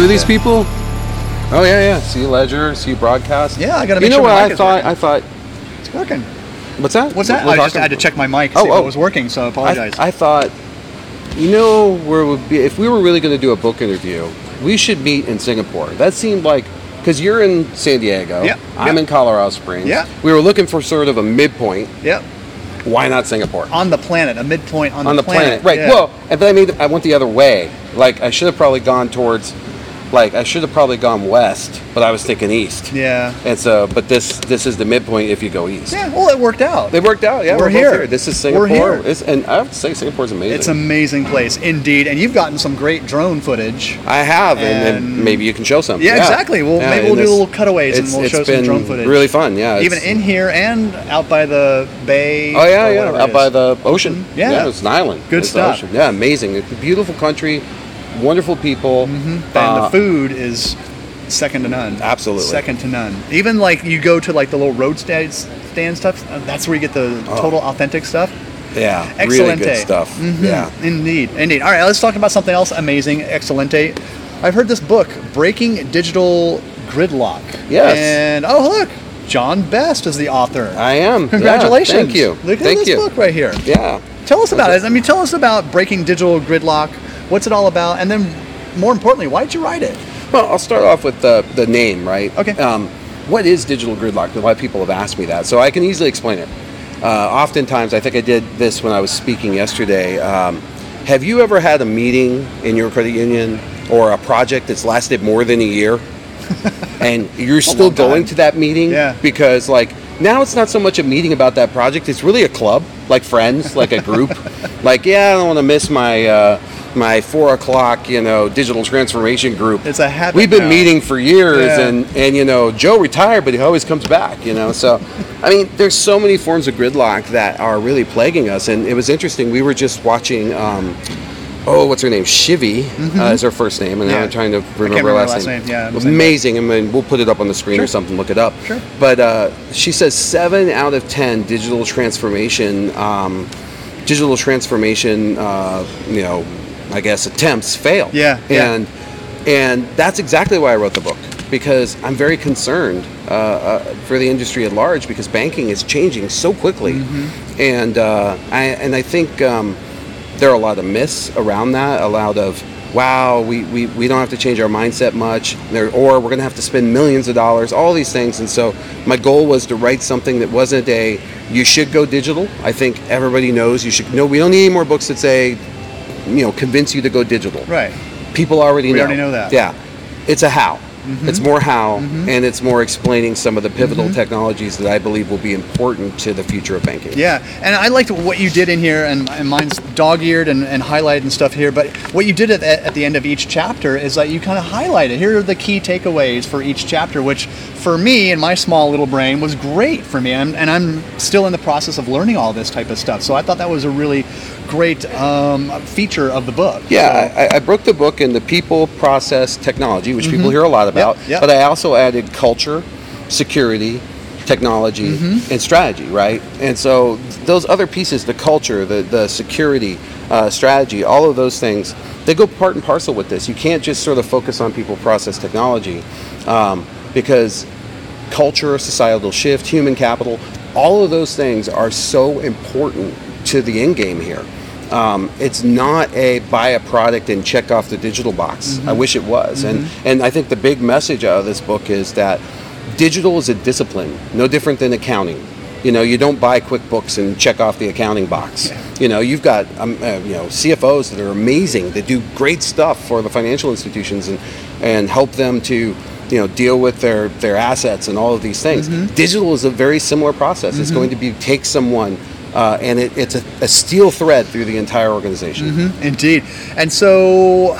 are these people? Oh yeah. See Ledger, see Broadcast. Yeah, I got to You make know sure what my I mic is thought? working. I thought. It's working. What's that? What's that? We're I just talking- had to check my mic, see if it was working, so I apologize. I thought, where it would be if we were really going to do a book interview, we should meet in Singapore. That seemed like, because you're in San Diego, Yeah. I'm in Colorado Springs. Yeah. We were looking for sort of a midpoint. Yep. Why not Singapore? On the planet, a midpoint on the planet, right? Yeah. Well, but I went the other way. Like I should have probably gone towards. Like I should have probably gone west, but I was thinking east. Yeah. And so, but this is the midpoint if you go east. Yeah. Well, it worked out. They worked out. Yeah, We're both here. This is Singapore. We're here. And I have to say, Singapore's amazing. It's an amazing place, indeed. And you've gotten some great drone footage. I have, and And- maybe you can show some. Yeah, exactly. Well, maybe we'll do little cutaways and we'll show some drone footage. Really fun. Yeah. Even in here and out by the bay. Oh yeah, or yeah. whatever it Out is. by the ocean. Yeah. It's an island. Good It's the stuff. ocean. Yeah, amazing. It's a beautiful country, wonderful people. And the food is second to none. Absolutely. Second to none. Even like you go to like the little road stand stuff, that's where you get the total authentic stuff. Yeah, Excelente. really good stuff. Yeah. Indeed. All right, let's talk about something else amazing. Excelente. I've heard this book, Breaking Digital Gridlock. Yes. And oh look, John Best is the author. I am. Congratulations. Yeah, thank you. Look at Thank this you. book right here. Yeah. Tell us about it. I mean, tell us about Breaking Digital Gridlock. What's it all about? And then, more importantly, why did you write it? Well, I'll start off with the name, right? Okay. What is digital gridlock? A lot of people have asked me that, so I can easily explain it. Oftentimes, I think I did this when I was speaking yesterday. Have you ever had a meeting in your credit union or a project that's lasted more than a year, and you're still long time. going to that meeting? Yeah. Because now it's not so much a meeting about that project; it's really a club, like friends, like a group. Like, yeah, I don't want to miss my 4 o'clock, digital transformation group. It's a habit. We've been now. meeting for years, Yeah. and Joe retired, but he always comes back. So, I mean, there's so many forms of gridlock that are really plaguing us. And it was interesting. We were just watching. What's her name? Shivi is her first name, and now Yeah. I'm trying to I can't remember her last name. Yeah, Amazing. I mean, we'll put it up on the screen or something. Look it up. Sure. But she says 7 out of 10 digital transformation, I guess attempts fail. Yeah. And that's exactly why I wrote the book, because I'm very concerned for the industry at large, because banking is changing so quickly, and I think there are a lot of myths around that. A lot of we don't have to change our mindset much, or we're going to have to spend millions of dollars, all these things. And so my goal was to write something that wasn't you should go digital. I think everybody knows you should. No, we don't need any more books that say, convince you to go digital. Right. People already know. We already know that. Yeah. It's a how. It's more how, and it's more explaining some of the pivotal technologies that I believe will be important to the future of banking. Yeah, and I liked what you did in here, and mine's dog-eared and highlighted and stuff here, but what you did at the end of each chapter is that you kind of highlighted, here are the key takeaways for each chapter, which for me, in my small little brain, was great for me, and I'm still in the process of learning all this type of stuff, so I thought that was a really great feature of the book. Yeah, I broke the book into people, process, technology, which people hear a lot about, Yep. but I also added culture, security, technology, and strategy, right? And so those other pieces, the culture, the security, strategy, all of those things, they go part and parcel with this. You can't just sort of focus on people, process, technology, because culture, societal shift, human capital, all of those things are so important to the end game here. It's not buy a product and check off the digital box. I wish it was. And I think the big message out of this book is that digital is a discipline, no different than accounting. You don't buy QuickBooks and check off the accounting box. You've got CFOs that are amazing, that do great stuff for the financial institutions and help them to deal with their assets and all of these things. Digital is a very similar process. It's going to take someone and it's a steel thread through the entire organization. Indeed. And so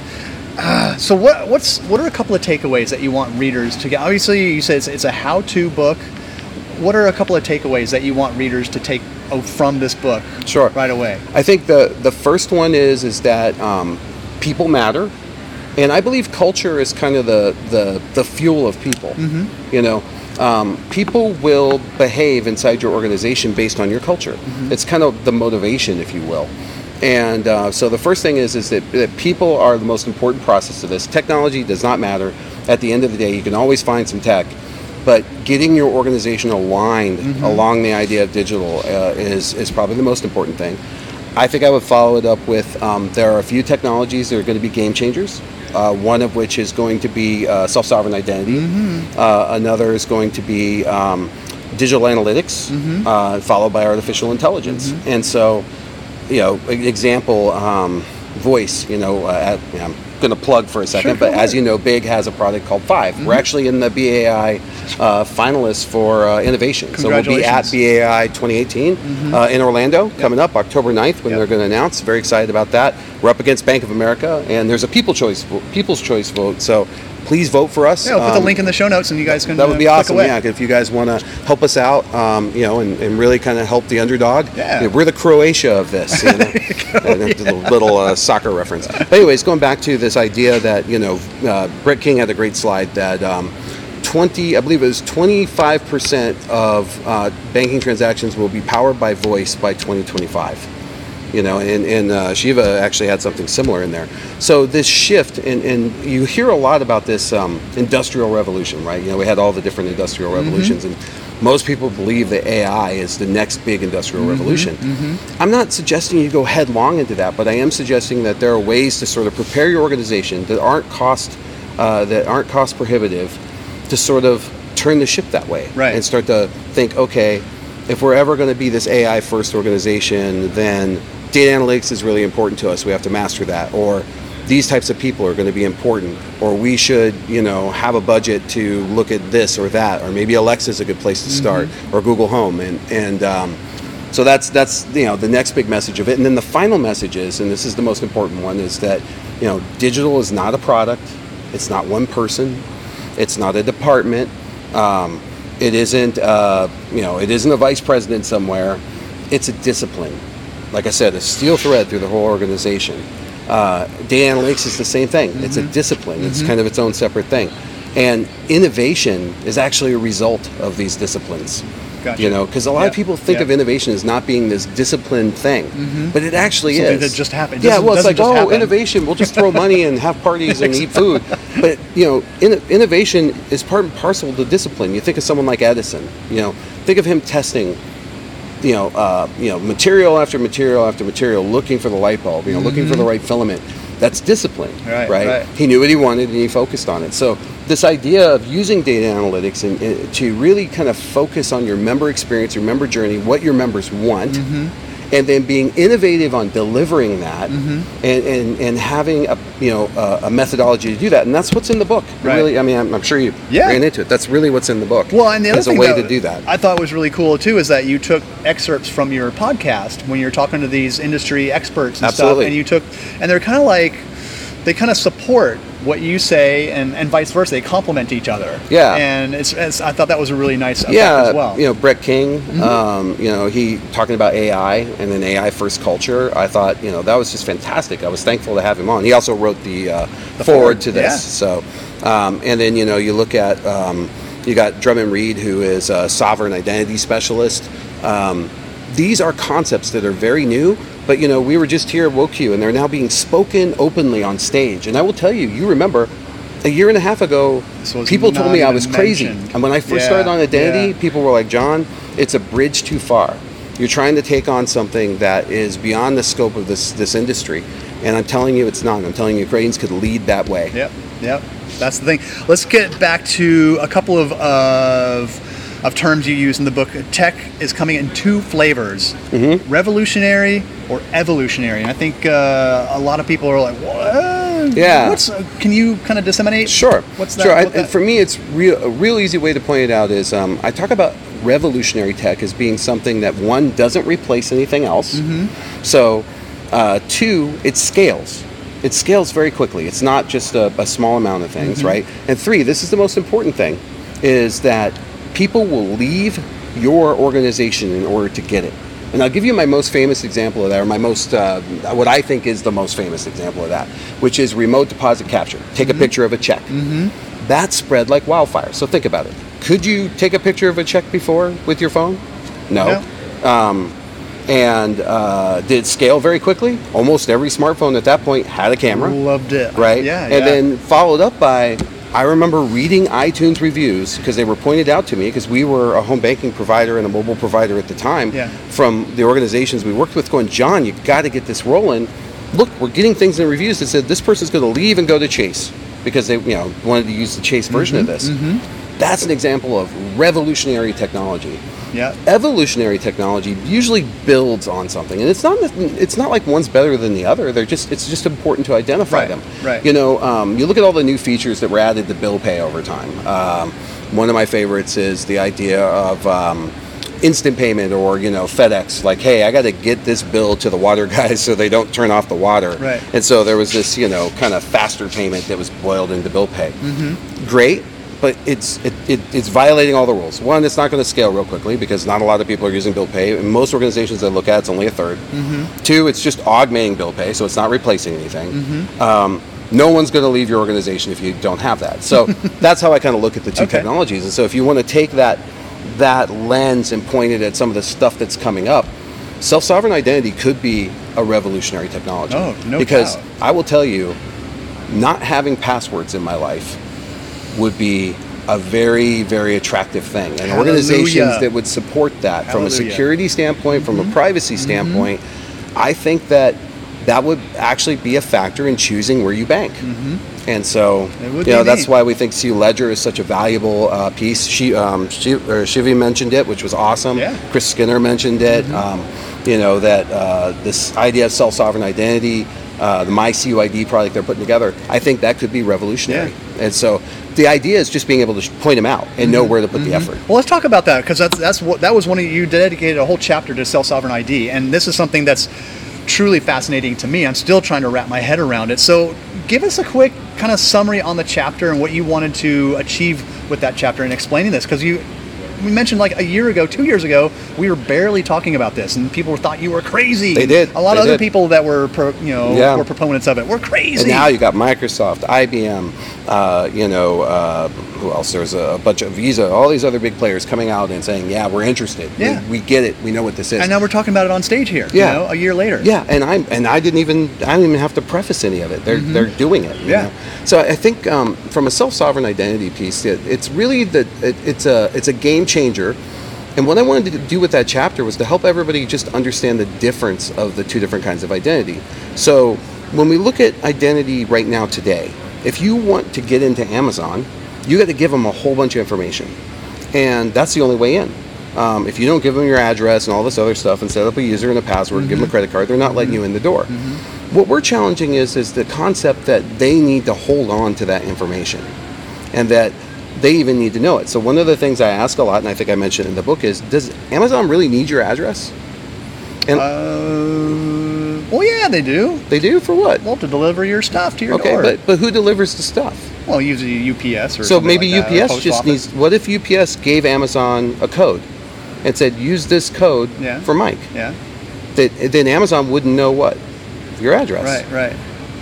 what are a couple of takeaways that you want readers to get? Obviously, you said it's a how-to book. What are a couple of takeaways that you want readers to take from this book? Sure. Right away. I think the first one is that people matter, and I believe culture is kind of the fuel of people. People will behave inside your organization based on your culture. It's kind of the motivation, if you will. And so the first thing is that people are the most important process of this. Technology does not matter. At the end of the day, you can always find some tech, but getting your organization aligned along the idea of digital is probably the most important thing. I think I would follow it up with there are a few technologies that are going to be game changers. One of which is going to be self-sovereign identity. Another is going to be digital analytics, followed by artificial intelligence. And so, an example, voice, I'm going to plug for a second, but as you know, Big has a product called Five. We're actually in the BAI finalists for innovation. So we'll be at BAI 2018 in Orlando coming up October 9th when they're going to announce. Very excited about that. We're up against Bank of America, and there's a People's Choice vote. So please vote for us. Yeah, we'll put the link in the show notes, and you guys can. That would be awesome. Yeah, if you guys want to help us out, and really kind of help the underdog. Yeah. We're the Croatia of this. Little soccer reference. But anyways, going back to this idea that Brett King had a great slide that 25% of banking transactions will be powered by voice by 2025. And Shiva actually had something similar in there. So this shift, and you hear a lot about this industrial revolution, right? We had all the different industrial revolutions, and most people believe that AI is the next big industrial revolution. I'm not suggesting you go headlong into that, but I am suggesting that there are ways to sort of prepare your organization that aren't cost prohibitive to sort of turn the ship that way, right? And start to think, okay, if we're ever going to be this AI first organization, then data analytics is really important to us. We have to master that. Or these types of people are going to be important. Or we should, have a budget to look at this or that. Or maybe Alexa is a good place to start. Or Google Home. And so that's the next big message of it. And then the final message is, and this is the most important one, is that digital is not a product. It's not one person. It's not a department. It isn't it isn't a vice president somewhere. It's a discipline. Like I said, a steel thread through the whole organization. Data analytics is the same thing. It's a discipline. It's kind of its own separate thing. And innovation is actually a result of these disciplines. Gotcha. Because a lot of people think of innovation as not being this disciplined thing, but it actually Something is. that just happened. Yeah, well, it's like, innovation. We'll just throw money and have parties and eat food. But innovation is part and parcel of the discipline. You think of someone like Edison. Think of him testing. Material after material after material, looking for the light bulb. Looking for the right filament. That's discipline, right? He knew what he wanted and he focused on it. So this idea of using data analytics and to really kind of focus on your member experience, your member journey, what your members want, and then being innovative on delivering that, and having a methodology to do that, and that's what's in the book. Right. Really, I'm sure you ran into it. That's really what's in the book. Well, and the other thing a way to do that I thought was really cool too is that you took excerpts from your podcast when you're talking to these industry experts and stuff, and they're kind of like they kind of support what you say and vice versa. They complement each other. Yeah. And it's I thought that was a really nice effect as well. Brett King, he talking about AI and an AI first culture. I thought, that was just fantastic. I was thankful to have him on. He also wrote the forward to this. Yeah. So, and then, you look at, you got Drummond Reed, who is a sovereign identity specialist. These are concepts that are very new, but we were just here at WOCU and they're now being spoken openly on stage. And I will tell you, you remember a year and a half ago, people told me I was crazy. And when I first started on identity, people were like, John, it's a bridge too far. You're trying to take on something that is beyond the scope of this industry. And I'm telling you it's not. I'm telling you Cranes could lead that way. Yep. That's the thing. Let's get back to a couple of terms you use in the book. Tech is coming in two flavors, revolutionary or evolutionary. And I think a lot of people are like, what? Yeah. Can you kind of disseminate? Sure. What's that? Sure. For me, it's a real easy way to point it out is I talk about revolutionary tech as being something that, one, doesn't replace anything else. So, two, it scales. It scales very quickly. It's not just a small amount of things, right? And three, this is the most important thing, is that people will leave your organization in order to get it. And I'll give you my most famous example of that, or my most, what I think is the most famous example of that, which is remote deposit capture. Take a picture of a check. That spread like wildfire. So think about it. Could you take a picture of a check before with your phone? No. And did it scale very quickly? Almost every smartphone at that point had a camera. Loved it. Right? Yeah. And then followed up by, I remember reading iTunes reviews because they were pointed out to me because we were a home banking provider and a mobile provider at the time from the organizations we worked with going, John, you got to get this rolling. Look, we're getting things in reviews that said this person's going to leave and go to Chase because they wanted to use the Chase version of this. That's an example of revolutionary technology. Yeah. Evolutionary technology usually builds on something, and it's not like one's better than the other. It's just important to identify them. Right. You look at all the new features that were added to bill pay over time. One of my favorites is the idea of instant payment, or FedEx. Like, hey, I got to get this bill to the water guys so they don't turn off the water. Right. And so there was this kind of faster payment that was boiled into bill pay. Great. But it's violating all the rules. One, it's not going to scale real quickly because not a lot of people are using bill pay. In most organizations that look at, it's only a third. Two, it's just augmenting bill pay, so it's not replacing anything. No one's going to leave your organization if you don't have that. So that's how I kind of look at the two technologies. And so if you want to take that lens and point it at some of the stuff that's coming up, self-sovereign identity could be a revolutionary technology. Oh, no because doubt. I will tell you, not having passwords in my life would be a very, very attractive thing. And organizations that would support that from a security standpoint, from a privacy standpoint, I think that would actually be a factor in choosing where you bank. And so, that's why we think CU Ledger is such a valuable piece. Shivi mentioned it, which was awesome. Yeah. Chris Skinner mentioned it. This idea of self-sovereign identity, the MyCUID product they're putting together, I think that could be revolutionary. And so the idea is just being able to point them out and know where to put the effort. Well, let's talk about that, because that was one of you dedicated a whole chapter to self-sovereign ID, and this is something that's truly fascinating to me. I'm still trying to wrap my head around it. So give us a quick kind of summary on the chapter and what you wanted to achieve with that chapter in explaining this, because we mentioned like a year ago, 2 years ago, we were barely talking about this, and people thought you were crazy. They did. A lot of other people that were, were proponents of it were crazy. And now you got Microsoft, IBM, who else? There's a bunch of Visa, all these other big players coming out and saying, yeah, we're interested. Yeah. We get it. We know what this is. And now we're talking about it on stage here. A year later. Yeah, and I didn't even have to preface any of it. They're doing it. You know? So I think from a self-sovereign identity piece, it's really it's a game changer. And what I wanted to do with that chapter was to help everybody just understand the difference of the two different kinds of identity. So when we look at identity right now today, if you want to get into Amazon, you got to give them a whole bunch of information. And that's the only way in. If you don't give them your address and all this other stuff and set up a user and a password and give them a credit card, they're not letting you in the door. What we're challenging is the concept that they need to hold on to that information and that they even need to know it. So one of the things I ask a lot, and I think I mentioned in the book, is, does Amazon really need your address? And well, yeah, they do. They do? For what? Well, to deliver your stuff to your door. Okay, but who delivers the stuff? Well, usually UPS or so maybe like that, UPS just needs. What if UPS gave Amazon a code and said, use this code for Mike? Yeah. Then Amazon wouldn't know what? Your address. Right.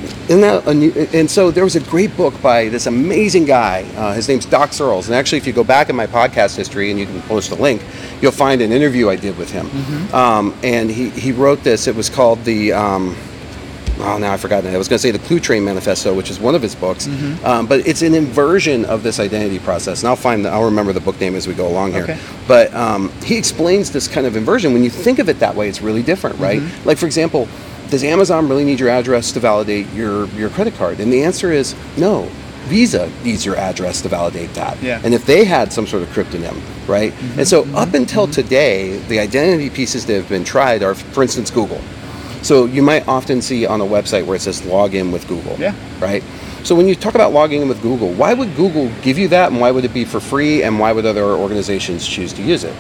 And so there was a great book by this amazing guy. His name's Doc Searles. And actually, if you go back in my podcast history, and you can post a link, you'll find an interview I did with him. And he wrote this. It was called the, now I forgot it. I was going to say the Clue Train Manifesto, which is one of his books. But it's an inversion of this identity process. And I'll remember the book name as we go along here. Okay. But he explains this kind of inversion. When you think of it that way, it's really different, right? Like, for example, does Amazon really need your address to validate your credit card? And the answer is no. Visa needs your address to validate that. Yeah. And if they had some sort of cryptonym, right? And so up until today, the identity pieces that have been tried are, for instance, Google. So you might often see on a website where it says log in with Google, right? So when you talk about logging in with Google, why would Google give you that, and why would it be for free, and why would other organizations choose to use it?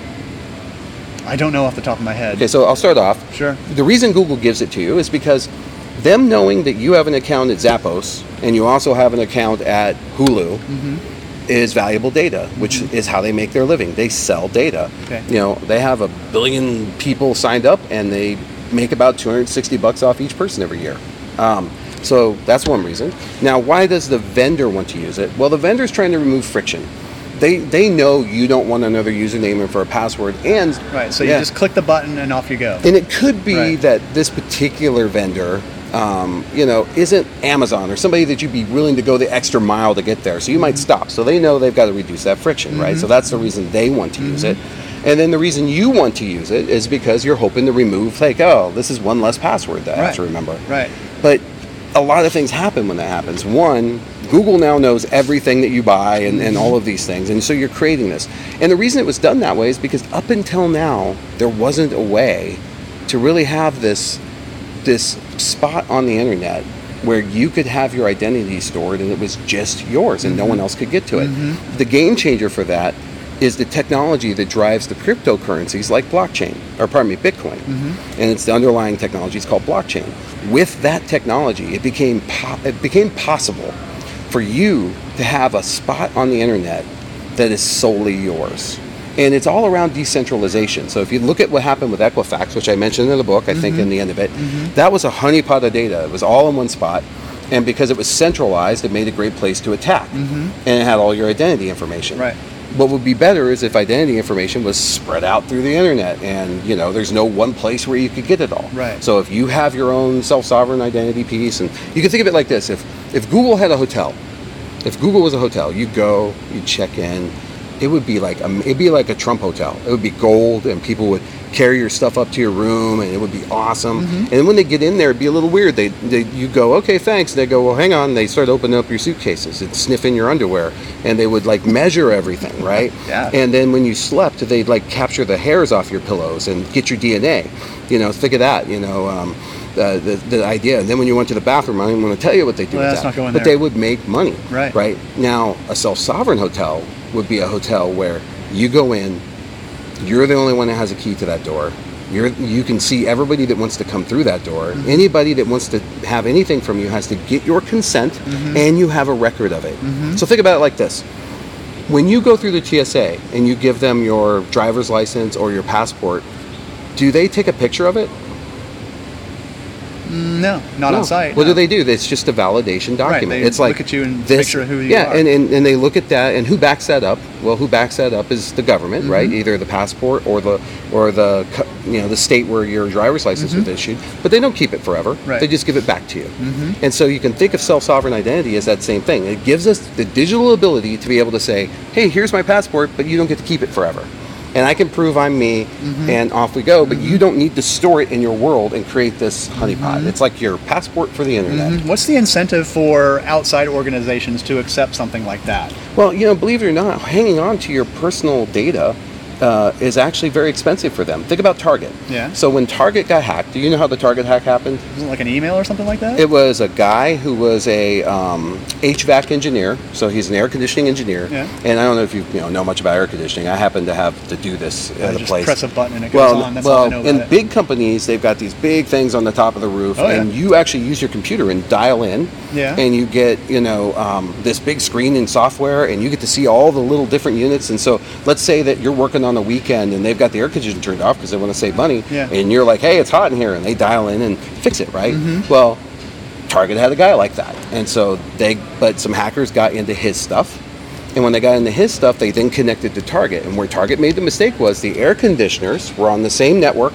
I don't know off the top of my head. Okay, so I'll start off. Sure. The reason Google gives it to you is because them knowing that you have an account at Zappos and you also have an account at Hulu is valuable data, which is how they make their living. They sell data. Okay. They have 1 billion people signed up, and they make about $260 off each person every year. So that's one reason. Now, why does the vendor want to use it? Well, the vendor's trying to remove friction. they know you don't want another username and for a password, and Right. So you just click the button and off you go. and it could be Right. that this particular vendor, isn't Amazon or somebody that you'd be willing to go the extra mile to get there. So you might stop. So they know they've got to reduce that friction, right? So that's the reason they want to use it. And then the reason you want to use it is because you're hoping to remove, like, oh, this is one less password that I have to remember. Right. But a lot of things happen when that happens. One, Google now knows everything that you buy and all of these things. And so you're creating this. And the reason it was done that way is because up until now, there wasn't a way to really have this spot on the internet where you could have your identity stored and it was just yours and no one else could get to it. The game changer for that is the technology that drives the cryptocurrencies like blockchain, Bitcoin. And it's the underlying technology, it's called blockchain. With that technology, it became possible for you to have a spot on the internet that is solely yours. And it's all around decentralization. So if you look at what happened with Equifax, which I mentioned in the book, I think in the end of it, that was a honeypot of data. It was all in one spot. And because it was centralized, it made a great place to attack. And it had all your identity information. Right. What would be better is if identity information was spread out through the internet and, there's no one place where you could get it all. Right. So if you have your own self-sovereign identity piece, and you can think of it like this, if Google had a hotel, if Google was a hotel, you'd go, you'd check in, it would be like a Trump hotel. It would be gold, and people would carry your stuff up to your room, and it would be awesome. And then when they get in there, it'd be a little weird. You go, okay, thanks. And they go, well, hang on. They start opening up your suitcases and sniffing your underwear, and they would measure everything, right? Yeah. And then when you slept, they'd capture the hairs off your pillows and get your DNA. Think of that. The idea. And then when you went to the bathroom, I don't even want to tell you what they do with let's that. not go in but there. they would make money. Right. Now, a self-sovereign hotel would be a hotel where you go in, you're the only one that has a key to that door. You can see everybody that wants to come through that door. Anybody that wants to have anything from you has to get your consent, and you have a record of it. So think about it like this. When you go through the TSA and you give them your driver's license or your passport, do they take a picture of it? No, not on site. What do they do? It's just a validation document. Right, they it's like look at you and this, picture who you are. Yeah, and they look at that, and who backs that up? Well, who backs that up is the government, right? Either the passport or the state where your driver's license was issued. But they don't keep it forever. Right. They just give it back to you. And so you can think of self-sovereign identity as that same thing. It gives us the digital ability to be able to say, hey, here's my passport, but you don't get to keep it forever. And I can prove I'm me, and off we go. But you don't need to store it in your world and create this honeypot. It's like your passport for the internet. What's the incentive for outside organizations to accept something like that? Well, believe it or not, hanging on to your personal data is actually very expensive for them. Think about Target. Yeah. So when Target got hacked, do you know how the Target hack happened? Is it like an email or something like that? It was a guy who was a HVAC engineer, so he's an air conditioning engineer. Yeah. And I don't know if you know much about air conditioning. I happen to have to do this at a just place. press a button and it goes on. That's all I know about in it. big companies, they've got these big things on the top of the roof, and you actually use your computer and dial in, and you get this big screen and software, and you get to see all the little different units. And so let's say that you're working on a weekend and they've got the air conditioner turned off because they want to save money, and you're like, hey, it's hot in here, and they dial in and fix it, right? Well, Target had a guy like that, and so but some hackers got into his stuff, and when they got into his stuff, they then connected to Target, and where Target made the mistake was the air conditioners were on the same network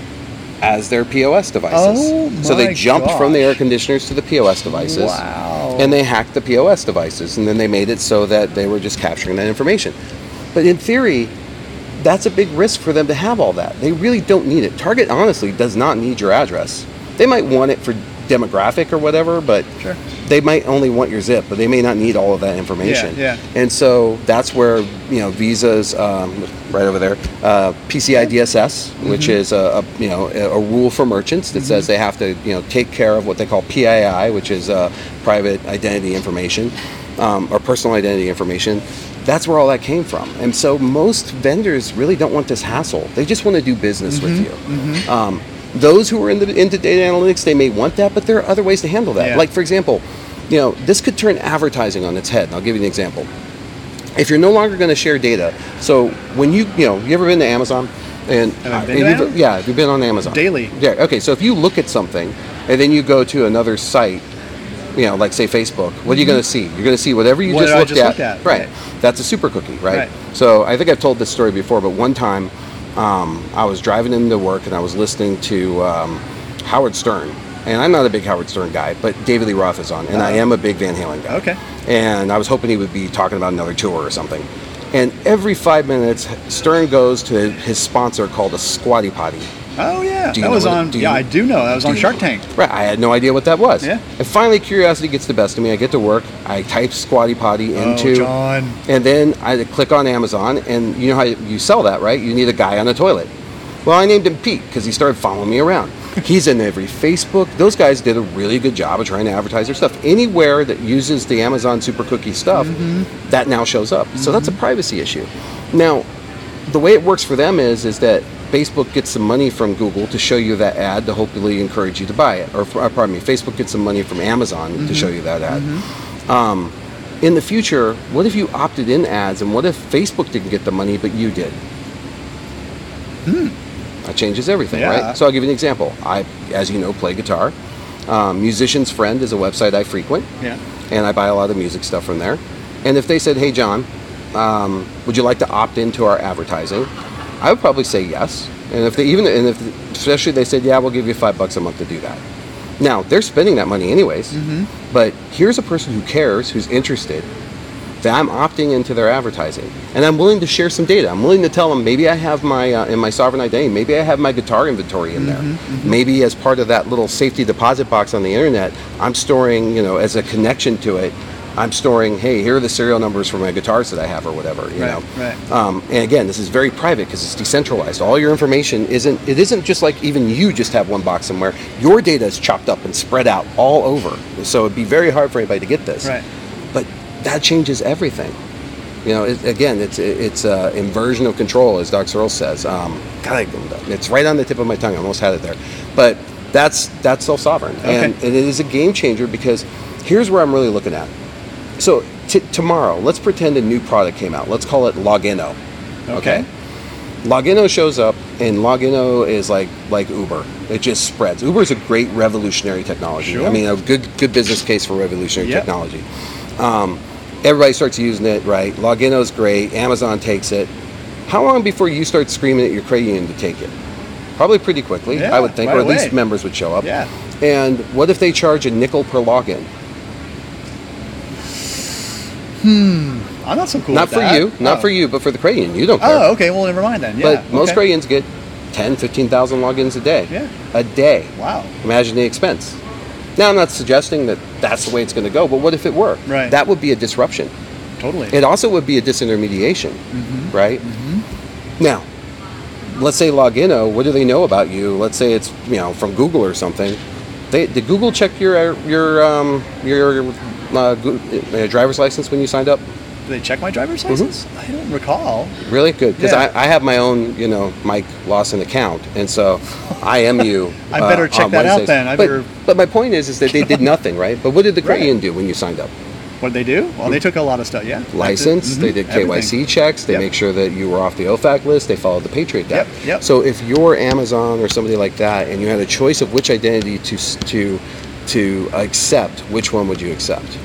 as their POS devices. So they jumped from the air conditioners to the POS devices. Wow. And they hacked the POS devices, and then they made it so that they were just capturing that information. But in theory, that's a big risk for them to have all that. They really don't need it. Target honestly does not need your address. They might want it for demographic or whatever, but they might only want your zip, but they may not need all of that information. And so that's where Visa's right over there, PCI DSS, which is a rule for merchants that says they have to take care of what they call PII, which is private identity information or personal identity information. That's where all that came from. And so most vendors really don't want this hassle. They just want to do business with you. Those who are into data analytics, they may want that, but there are other ways to handle that. Like, for example, this could turn advertising on its head. And I'll give you an example. If you're no longer going to share data, so when you ever been to Amazon? And you've been on Amazon. Daily. Yeah, okay, so if you look at something and then you go to another site, like say Facebook, what are you going to see? You're going to see whatever you What just I looked just at. looked at, Right. right. That's a super cookie, right? Right. So I think I've told this story before, but one time I was driving into work and I was listening to Howard Stern. And I'm not a big Howard Stern guy, but David Lee Roth is on, and I am a big Van Halen guy. Okay. And I was hoping he would be talking about another tour or something. And every 5 minutes, Stern goes to his sponsor called a Squatty Potty. Oh yeah, Do you that know was what- on. do Yeah, you- I do know that was on you- Shark Tank. Right, I had no idea what that was. Yeah. And finally, curiosity gets the best of me. I get to work. I type Squatty Potty into, John. and then I click on Amazon, and you know how you sell that, right? You need a guy on a toilet. Well, I named him Pete because he started following me around. He's in every Facebook. Those guys did a really good job of trying to advertise their stuff. Anywhere that uses the Amazon Super Cookie stuff, that now shows up. So that's a privacy issue. Now, the way it works for them is that Facebook gets some money from Google to show you that ad to hopefully encourage you to buy it. Or pardon me, Facebook gets some money from Amazon to show you that ad. In the future, what if you opted in ads, and what if Facebook didn't get the money but you did? That changes everything, Yeah. right? So I'll give you an example. I, as you know, play guitar. Musician's Friend is a website I frequent, Yeah. and I buy a lot of music stuff from there. And if they said, "Hey, John, would you like to opt into our advertising?" I would probably say yes. And if especially they said, "Yeah, we'll give you $5 a month to do that." Now they're spending that money anyways. But here's a person who cares, who's interested, that I'm opting into their advertising, and I'm willing to share some data. I'm willing to tell them maybe I have my in my sovereign identity, maybe I have my guitar inventory in there. Maybe as part of that little safety deposit box on the internet, I'm storing, as a connection to it, I'm storing, hey, here are the serial numbers for my guitars that I have or whatever, you know. Right. And again, this is very private because it's decentralized. All your information isn't just like even you just have one box somewhere. Your data is chopped up and spread out all over. So it'd be very hard for anybody to get this. Right. But that changes everything. It's inversion of control, as Doc Searles says. It's right on the tip of my tongue. I almost had it there. But that's self-sovereign. Okay. And it is a game changer because here's where I'm really looking at. So tomorrow, let's pretend a new product came out. Let's call it Logino. Okay. Logino shows up, and Logino is like Uber. It just spreads. Uber is a great revolutionary technology. Sure. I mean, a good business case for revolutionary Yep. technology. Everybody starts using it, right? Logino's great. Amazon takes it. How long before you start screaming at your credit union to take it? Probably pretty quickly, Yeah, I would think, right or at least away. members would show up. Yeah. And what if they charge a nickel per login? I'm not so cool. Not with for that. you, not Oh. for you, but for the credit union. You don't care. Oh, okay. Well, never mind then. Yeah. But most okay. credit unions get 10, 15,000 logins a day. Yeah. A day. Wow. Imagine the expense. Now, I'm not suggesting that that's the way it's going to go, but what if it were? Right. That would be a disruption. Totally. It also would be a disintermediation, right? Now, let's say Logino, what do they know about you? Let's say it's from Google or something. Did Google check your driver's license when you signed up? Do they check my driver's license? I don't recall. Really good, because Yeah. I have my own Mike Lawson account, and so I am you. I better check on that out Wednesdays. then. I better- But my point is that they did nothing, right? But what did the credit Right. union do when you signed up? What did they do? Well, they took a lot of stuff. Yeah. License, they did KYC Everything. checks, they Yep. make sure that you were off the OFAC list, they followed the Patriot Act. Yep. So if you're Amazon or somebody like that, and you had a choice of which identity to accept, which one would you accept?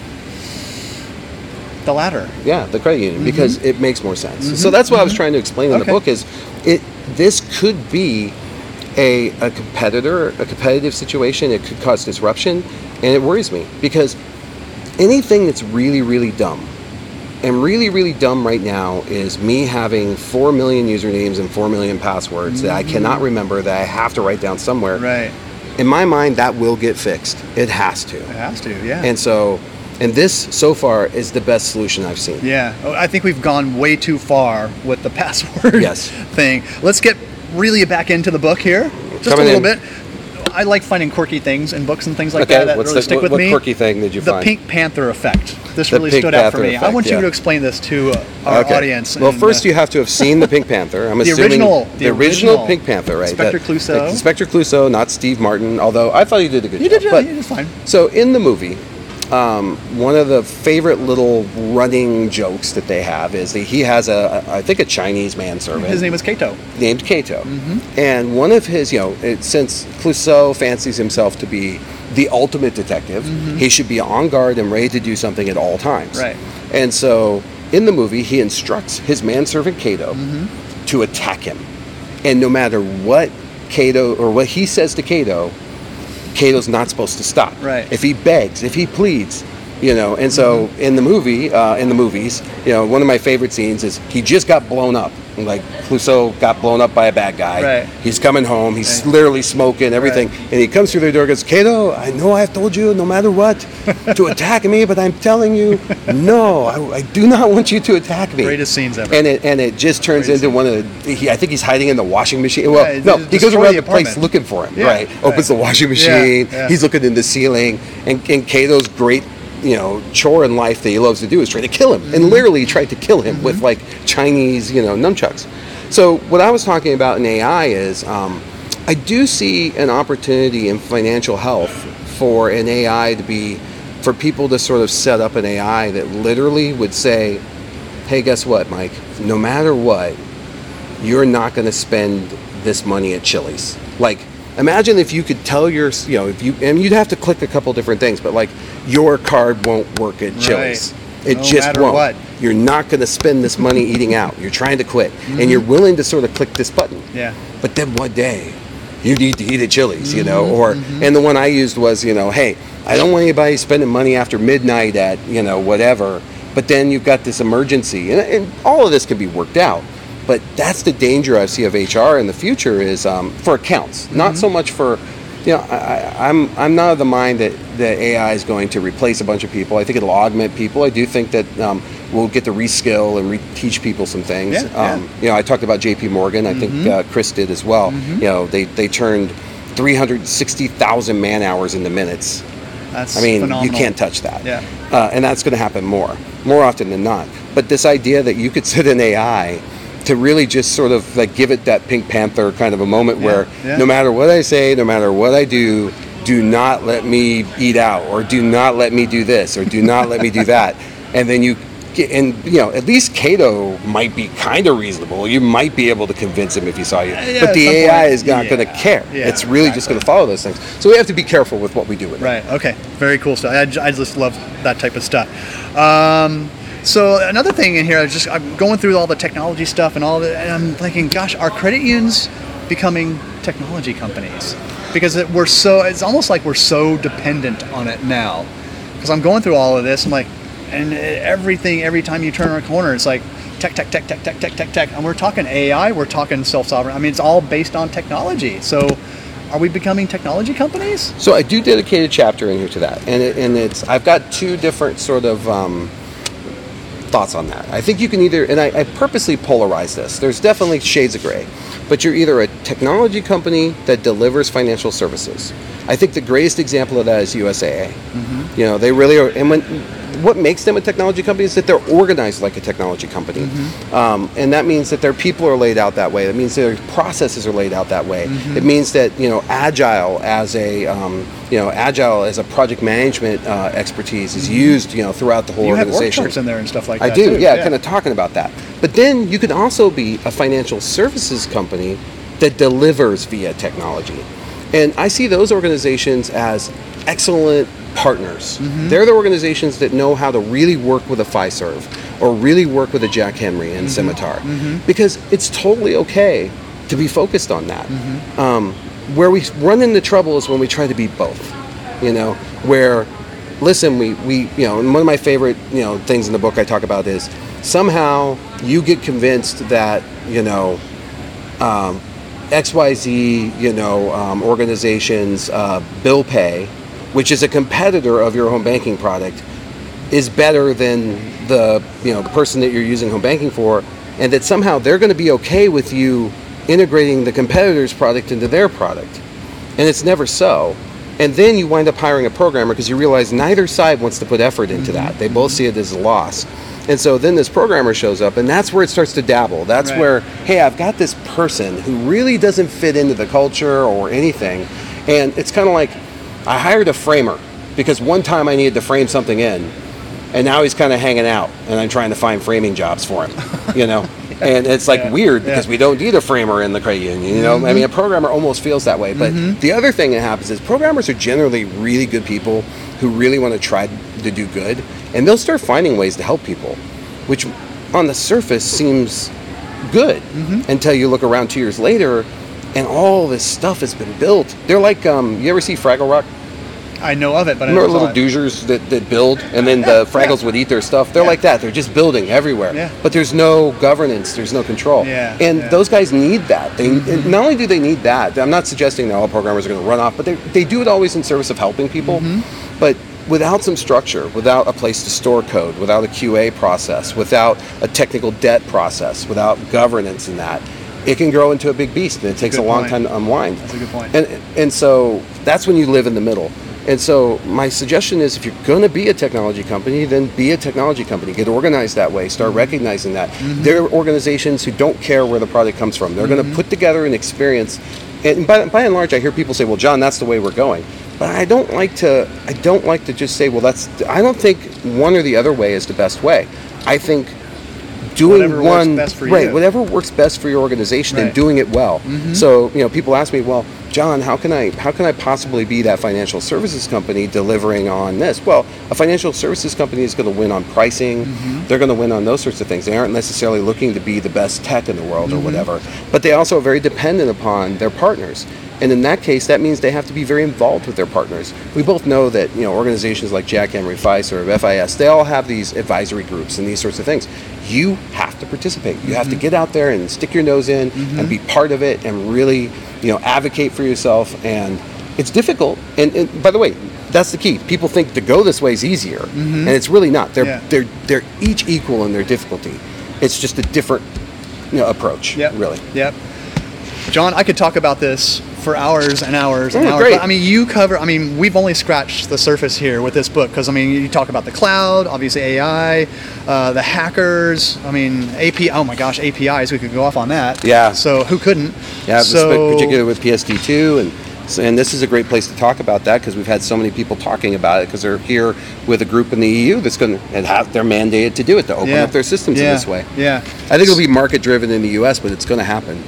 The latter. Yeah, the credit union, because it makes more sense. So that's what I was trying to explain in the Okay. book is this could be a competitive situation. It could cause disruption, and it worries me because anything that's really, really dumb, and really, really dumb right now is me having 4 million usernames and 4 million passwords that I cannot remember that I have to write down somewhere. Right. In my mind, that will get fixed. It has to. It has to. Yeah. And this, so far, is the best solution I've seen. Yeah, I think we've gone way too far with the password Yes. thing. Let's get really back into the book here, just Coming a little in. bit. I like finding quirky things in books and things like Okay, that what's really stick with what me. quirky thing did you The find? Pink Panther effect. This The really Pink stood out for Panther me. I effect, want you yeah. to explain this to our audience. Well, and, first you have to have seen the Pink Panther. I'm The assuming original- the the original original. Pink Panther, right? Inspector Clouseau. Inspector Clouseau, not Steve Martin. Although I thought he did a good You job. did, yeah, But- you did fine. So in the movie, one of the favorite little running jokes that they have is that he has I think a Chinese manservant. His name is Kato. named Kato. And one of his, since Clouseau fancies himself to be the ultimate detective. He should be on guard and ready to do something at all times. Right. And so in the movie, he instructs his manservant Cato to attack him. And no matter what Cato, or what he says to Cato, Cato's not supposed to stop. Right. If he begs, if he pleads, you know. And so in the movies, you know, one of my favorite scenes is he just got blown up. Like Clouseau got blown up by a bad guy. Right. He's coming home. He's literally smoking everything, and he comes through the door and goes, "Cato, I know I've told you no matter what to attack me, but I'm telling you, no, I do not want you to attack me." Greatest scenes ever. And it just turns into one of the. I think he's hiding in the washing machine. Well, Yeah, no, he goes destroy around the the place apartment. looking for him. Yeah, Right. Opens the washing machine. Yeah. He's looking in the ceiling, and Cato's great, you know, chore in life that he loves to do is try to kill him, and literally tried to kill him with like Chinese, you know, nunchucks. So what I was talking about in AI is I do see an opportunity in financial health for an AI to be, for people to sort of set up an AI that literally would say, hey, guess what, Mike? No matter what, you're not going to spend this money at Chili's. Like, imagine if you could tell your, you know, if you, and you'd have to click a couple different things, but like your card won't work at Chili's. It No just matter won't. what. You're not going to spend this money eating out. You're trying to quit, and you're willing to sort of click this button. Yeah. But then one day, you need to eat at Chili's, you know, or and the one I used was, you know, hey, I don't want anybody spending money after midnight at, you know, whatever. But then you've got this emergency, and all of this can be worked out. But that's the danger I see of HR in the future is for accounts, not so much for. You know, I'm not of the mind that AI is going to replace a bunch of people. I think it'll augment people. I do think that we'll get to reskill and teach people some things. Yeah. You know, I talked about J.P. Morgan. I think Chris did as well. You know, they turned 360,000 man hours into minutes. That's I mean, phenomenal. you can't touch that. Yeah. And that's going to happen more often than not. But this idea that you could sit in AI to really just sort of like give it that Pink Panther kind of a moment where no matter what I say, no matter what I do not let me eat out, or do not let me do this, or do not let me do that. And then you get, and you know, at least Cato might be kind of reasonable. You might be able to convince him if he saw you. Yeah, but the at some AI point, is not going to care. Yeah, it's really just going to follow those things. So we have to be careful with what we do with it. Right. Okay. Very cool stuff. I just love that type of stuff. So another thing in here, I'm going through all the technology stuff and all of it, and I'm thinking, gosh, are credit unions becoming technology companies? Because it's almost like we're so dependent on it now. Because I'm going through all of this, I'm like, and every time you turn a corner, it's like tech, and we're talking AI, we're talking self-sovereign. I mean, it's all based on technology. So are we becoming technology companies? So I do dedicate a chapter in here to that, and it's I've got two different sort of thoughts on that. I think you can either, and I purposely polarize this. There's definitely shades of gray, but you're either a technology company that delivers financial services. I think the greatest example of that is USAA. You know, they really are, and what makes them a technology company is that they're organized like a technology company, and that means that their people are laid out that way. That means their processes are laid out that way. It means that, you know, agile as a project management expertise is used, you know, throughout the whole You have organization. workshops in there and stuff like I that. do, too. yeah, kind of talking about that. But then you can also be a financial services company that delivers via technology. And I see those organizations as excellent partners. They're the organizations that know how to really work with a Fiserv or really work with a Jack Henry and Scimitar, because it's totally okay to be focused on that. Where we run into trouble is when we try to be both, you know, where, listen, we you know, and one of my favorite, you know, things in the book I talk about is somehow you get convinced that, you know, XYZ, you know, organizations, bill pay, which is a competitor of your home banking product, is better than the, you know, the person that you're using home banking for, and that somehow they're going to be okay with you integrating the competitor's product into their product. And it's never so. And then you wind up hiring a programmer because you realize neither side wants to put effort into that. They both see it as a loss. And so then this programmer shows up, and that's where it starts to dabble. That's where, hey, I've got this person who really doesn't fit into the culture or anything. And it's kind of like, I hired a framer because one time I needed to frame something in, and now he's kind of hanging out, and I'm trying to find framing jobs for him, you know? And it's like Yeah. weird because Yeah. we don't need a framer in the credit union. You know, I mean, a programmer almost feels that way. But the other thing that happens is programmers are generally really good people who really want to try to do good, and they'll start finding ways to help people, which on the surface seems good until you look around 2 years later and all this stuff has been built. They're like, you ever see Fraggle Rock? I know of it, but Remember I little never saw it. doozers that build, and then the Fraggles would eat their stuff? They're like that. They're just building everywhere. Yeah. But there's no governance. There's no control. Yeah, And yeah. those guys need that. They not only do they need that, I'm not suggesting that all programmers are going to run off, but they do it always in service of helping people. But without some structure, without a place to store code, without a QA process, without a technical debt process, without governance in that, it can grow into a big beast, and it takes a Good long point. time to unwind. That's a good point. And so that's when you live in the middle. And so my suggestion is, if you're going to be a technology company, then be a technology company. Get organized that way. Start recognizing that. There are organizations who don't care where the product comes from. They're going to put together an experience. And by and large, I hear people say, well, John, that's the way we're going. But I don't like to just say, well, I don't think one or the other way is the best way. I think doing Whatever works best for you. whatever works best for your organization and Right. doing it well. So, people ask me, well, John, how can I possibly be that financial services company delivering on this? Well, a financial services company is going to win on pricing. They're going to win on those sorts of things. They aren't necessarily looking to be the best tech in the world or whatever, but they also are very dependent upon their partners. And in that case, that means they have to be very involved with their partners. We both know that organizations like Jack Henry, Fiserv, FIS, they all have these advisory groups and these sorts of things. You have to participate. You have to get out there and stick your nose in and be part of it and really advocate for yourself. And it's difficult. And by the way, that's the key. People think to go this way is easier, and it's really not. They're each equal in their difficulty. It's just a different approach. Yep. Really. Yep. John, I could talk about this for hours and hours and Oh, hours. great. But, we've only scratched the surface here with this book because, you talk about the cloud, obviously AI, the hackers, oh my gosh, APIs, we could go off on that. Yeah. So who couldn't? Yeah, So, particularly with PSD2, and this is a great place to talk about that because we've had so many people talking about it because they're here with a group in the EU that's going to have they're mandated to do it, to open Yeah. up their systems in Yeah. this way. Yeah. I think it'll be market driven in the US, but it's going to happen.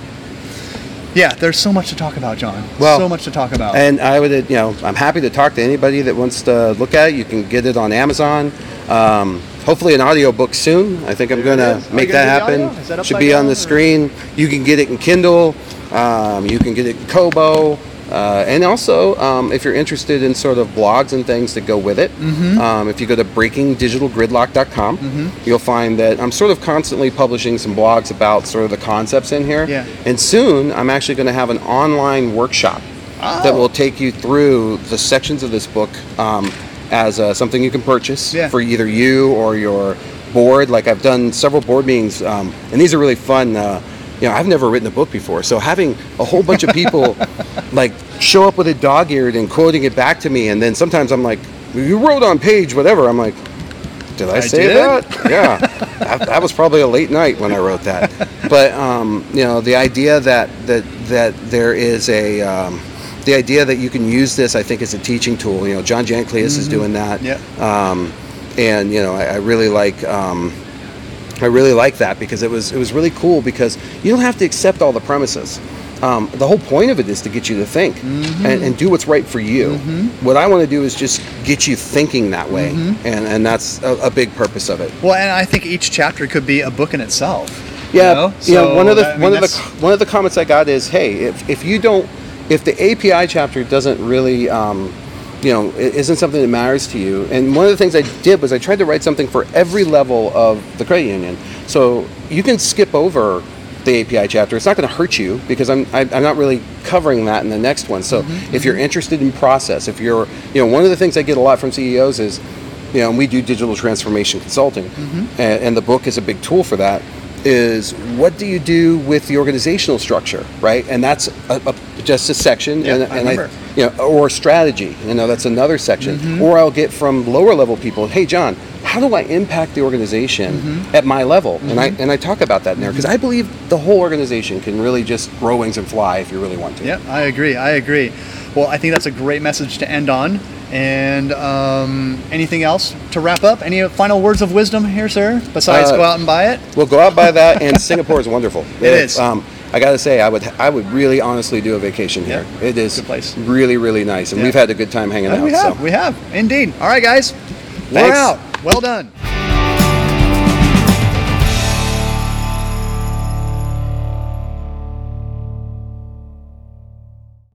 Yeah, there's so much to talk about, John. Well, so much to talk about. And I would, I'm happy to talk to anybody that wants to look at it. You can get it on Amazon. Hopefully an audio book soon. I think I'm going is. to Are make you gonna that do the happen. audio? Is that Should upside be on down, the or- screen. You can get it in Kindle. You can get it in Kobo. And also, if you're interested in sort of blogs and things that go with it, if you go to breakingdigitalgridlock.com, you'll find that I'm sort of constantly publishing some blogs about sort of the concepts in here. Yeah. And soon, I'm actually going to have an online workshop that will take you through the sections of this book as something you can purchase Yeah. for either you or your board. Like I've done several board meetings, and these are really fun. I've never written a book before, so having a whole bunch of people like show up with it dog-eared and quoting it back to me, and then sometimes I'm like, "You wrote on page whatever." I'm like, "Did I say did? that?" Yeah, that was probably a late night when I wrote that. But the idea that there is the idea that you can use this, I think, as a teaching tool. John Jankleus is doing that. Yeah. And I really like. I really like that because it was really cool because you don't have to accept all the premises. The whole point of it is to get you to think and do what's right for you. What I want to do is just get you thinking that way, and that's a big purpose of it. Well, and I think each chapter could be a book in itself. Yeah, So, one of that's- the comments I got is, hey, if the API chapter doesn't really it isn't something that matters to you. And one of the things I did was I tried to write something for every level of the credit union. So you can skip over the API chapter. It's not going to hurt you because I'm not really covering that in the next one. So if you're interested in process, if you're, one of the things I get a lot from CEOs is, and we do digital transformation consulting, and the book is a big tool for that, is what do you do with the organizational structure, right? And that's just a section, Yeah, and I remember. or strategy, that's another section. Or I'll get from lower level people, hey John, how do I impact the organization at my level? And I talk about that in there because I believe the whole organization can really just grow wings and fly if you really want to. Yeah, I agree. Well, I think that's a great message to end on. And anything else to wrap up? Any final words of wisdom here, sir? Besides, go out and buy it. Well, go out and buy that, and Singapore is wonderful. It is. I got to say, I would really honestly do a vacation here. Yeah, it is good place. really, really nice, and we've had a good time hanging out. We have, indeed. All right, guys, we're Thanks. out. Well done.